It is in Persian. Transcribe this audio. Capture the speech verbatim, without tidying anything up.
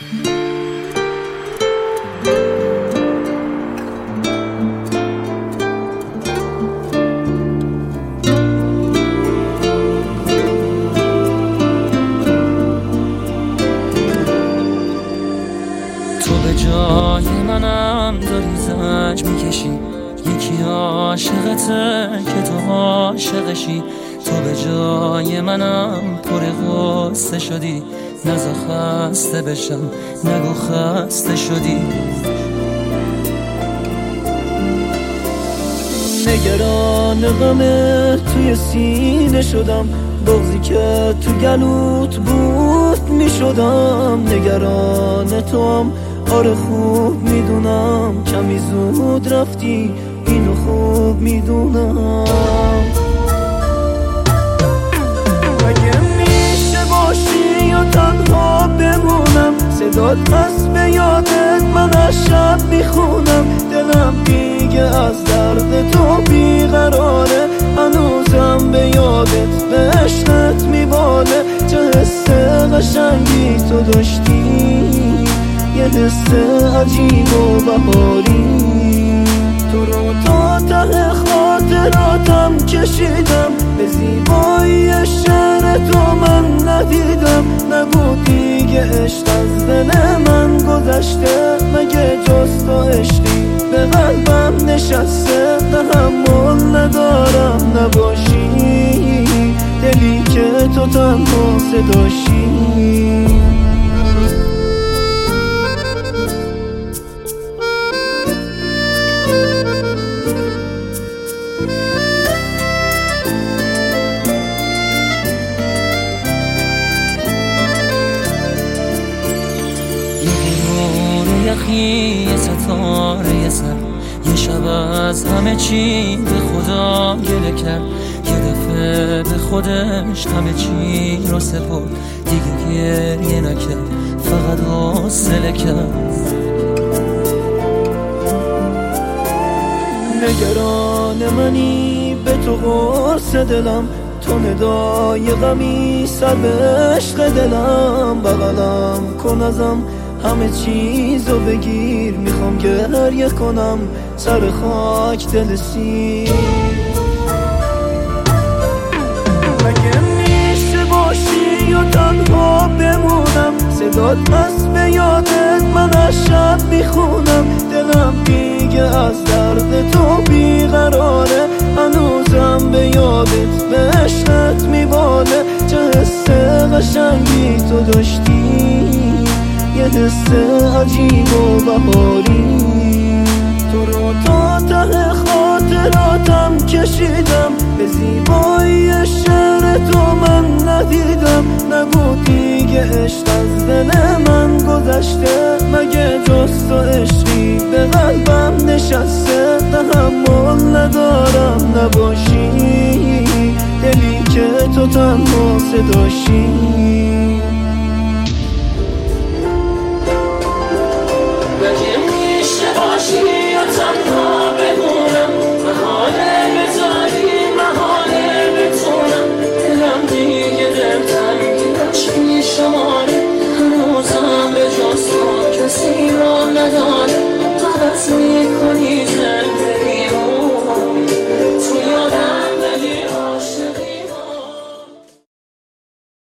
تو به جای منم داری زنج میکشی، یکی عاشقته که تو عاشقشی. تو به جای منم پر غصه شدی، نزا خسته بشم نگو خسته شدی. نگران غمه توی سینه شدم، بغضی که تو گلوت بود می شدم. نگران تو هم آره خوب میدونم، کمی زود رفتی اینو خوب میدونم. اگه میشه باشی یا تنها بمونم، صدات هست به یادت من از شب میخونم. دلم دیگه از درد تو بیقراره، هنوزم به یادت به عشقت میباله. چه حس قشنگی تو داشتی، یه حس عجیب و بهاری. تو رو تا ته خاطراتم کشیدم، به زیبایی شعر تو من ندیدم. نگو دیگه عشق از دل من گذشته، مگه جز تو عشقی به قلبم نشسته. تحمل ندارم نباشی، دلی که تو تنها صداشی. یخی یه ستاره یه سر، یه شب از همه چی به خدا گله کرد. یه دفعه به خودش همه چی رو سپرد، دیگه گریه نکرد فقط حوصله کرد. نگران منی به تو قرص دلم، تو ندای غمی سر به عشق دلم. بغلم کن ازم همه چیزو بگیر، میخوام گریه کنم سر خاک دل سیر. اگه میشه باشی یا تنها بمونم، صدات هست به یادت من از شب میخونم. دلم دیگه از درد تو بیقراره، هنوزم به یادت به عشقت میباله. چه حس قشنگی تو داشتی، یه حس عجیب و بهاری. تو رو تا ته خاطراتم کشیدم، به زیبایی شعر تو من ندیدم. نگو دیگه عشق از دل من گذشته، مگه جز تو عشقی به قلبم نشسته. تحمل ندارم نباشی، دلی که تو تنها صداشی. اگه میشه باشی یا تنها بمونم، محاله بذاری محاله بتونم. دلم دیگه دلتنگیش میشماره، هنوزم به جز تو کسی را نداره.